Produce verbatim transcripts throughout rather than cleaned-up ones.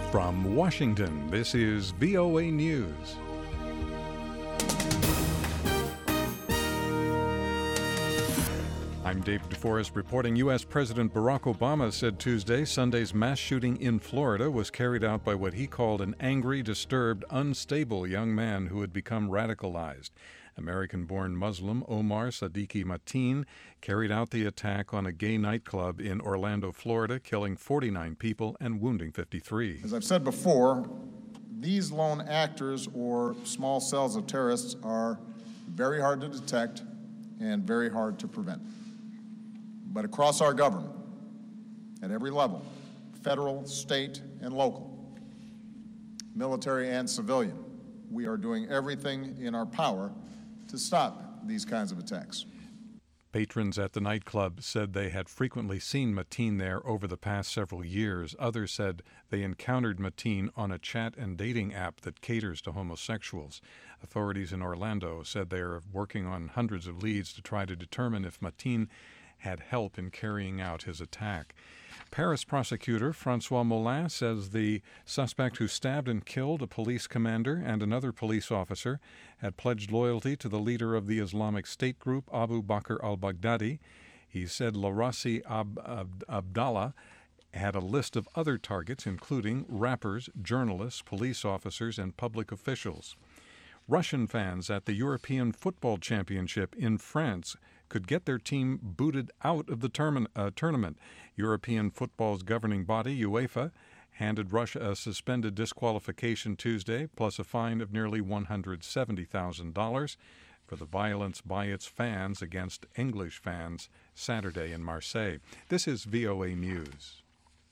From Washington, this is V O A News. I'm Dave DeForest reporting. U S. President Barack Obama said Tuesday Sunday's mass shooting in Florida was carried out by what he called an angry, disturbed, unstable young man who had become radicalized. American-born Muslim Omar Sadiki Mateen carried out the attack on a gay nightclub in Orlando, Florida, killing forty-nine people and wounding fifty-three. As I've said before, these lone actors or small cells of terrorists are very hard to detect and very hard to prevent. But across our government, at every level, federal, state, and local, military and civilian, we are doing everything in our power to stop these kinds of attacks. Patrons at the nightclub said they had frequently seen Mateen there over the past several years. Others said they encountered Mateen on a chat and dating app that caters to homosexuals. Authorities in Orlando said they are working on hundreds of leads to try to determine if Mateen had help in carrying out his attack. Paris prosecutor Francois Molin says the suspect who stabbed and killed a police commander and another police officer had pledged loyalty to the leader of the Islamic State group, Abu Bakr al-Baghdadi. He said Larassi Ab- Ab- Abdallah had a list of other targets, including rappers, journalists, police officers, and public officials. Russian fans at the European Football Championship in France could get their team booted out of the term- uh, tournament. European football's governing body, UEFA, handed Russia a suspended disqualification Tuesday, plus a fine of nearly one hundred seventy thousand dollars for the violence by its fans against English fans Saturday in Marseille. This is V O A News.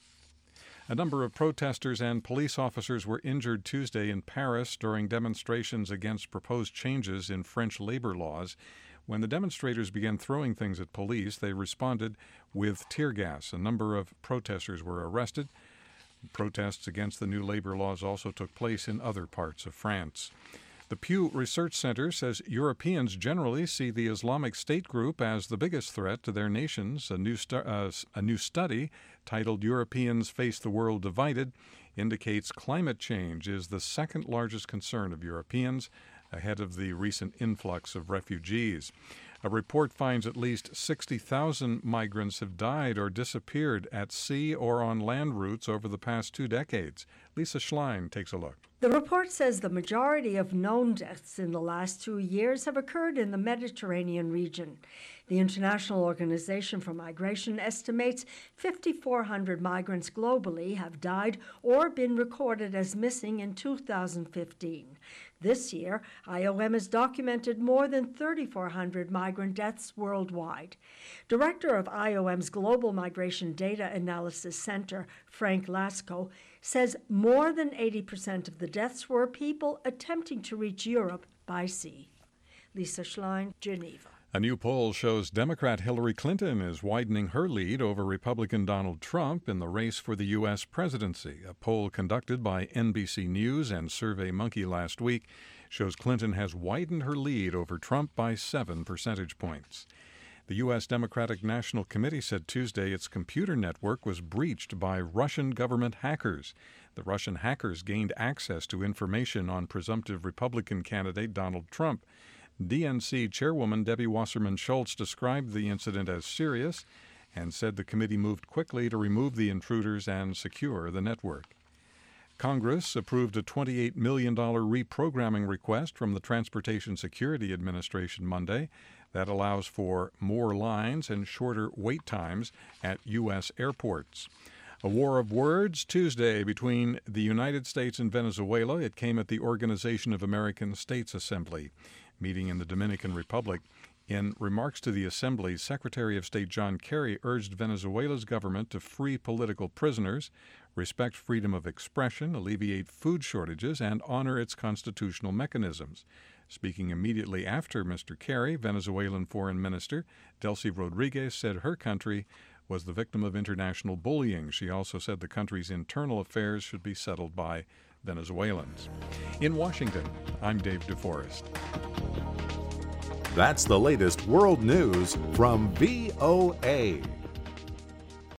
A number of protesters and police officers were injured Tuesday in Paris during demonstrations against proposed changes in French labor laws. When the demonstrators began throwing things at police, they responded with tear gas. A number of protesters were arrested. Protests against the new labor laws also took place in other parts of France. The Pew Research Center says Europeans generally see the Islamic State group as the biggest threat to their nations. A new, stu- uh, a new study titled Europeans Face the World Divided indicates climate change is the second largest concern of Europeans, ahead of the recent influx of refugees. A report finds at least sixty thousand migrants have died or disappeared at sea or on land routes over the past two decades. Lisa Schlein takes a look. The report says the majority of known deaths in the last two years have occurred in the Mediterranean region. The International Organization for Migration estimates five thousand four hundred migrants globally have died or been recorded as missing in two thousand fifteen. This year, I O M has documented more than three thousand four hundred migrant deaths worldwide. Director of I O M's Global Migration Data Analysis Center, Frank Lasco, says more than eighty percent of the deaths were people attempting to reach Europe by sea. Lisa Schlein, Geneva. A new poll shows Democrat Hillary Clinton is widening her lead over Republican Donald Trump in the race for the U S presidency. A poll conducted by N B C News and SurveyMonkey last week shows Clinton has widened her lead over Trump by seven percentage points. The U S. Democratic National Committee said Tuesday its computer network was breached by Russian government hackers. The Russian hackers gained access to information on presumptive Republican candidate Donald Trump. D N C Chairwoman Debbie Wasserman Schultz described the incident as serious and said the committee moved quickly to remove the intruders and secure the network. Congress approved a twenty-eight million dollars reprogramming request from the Transportation Security Administration Monday that allows for more lines and shorter wait times at U S airports. A war of words Tuesday between the United States and Venezuela. It came at the Organization of American States Assembly meeting in the Dominican Republic. In remarks to the Assembly, Secretary of State John Kerry urged Venezuela's government to free political prisoners, respect freedom of expression, alleviate food shortages, and honor its constitutional mechanisms. Speaking immediately after Mister Kerry, Venezuelan Foreign Minister Delcy Rodriguez said her country was the victim of international bullying. She also said the country's internal affairs should be settled by Venezuelans. In Washington, I'm Dave DeForest. That's the latest world news from V O A.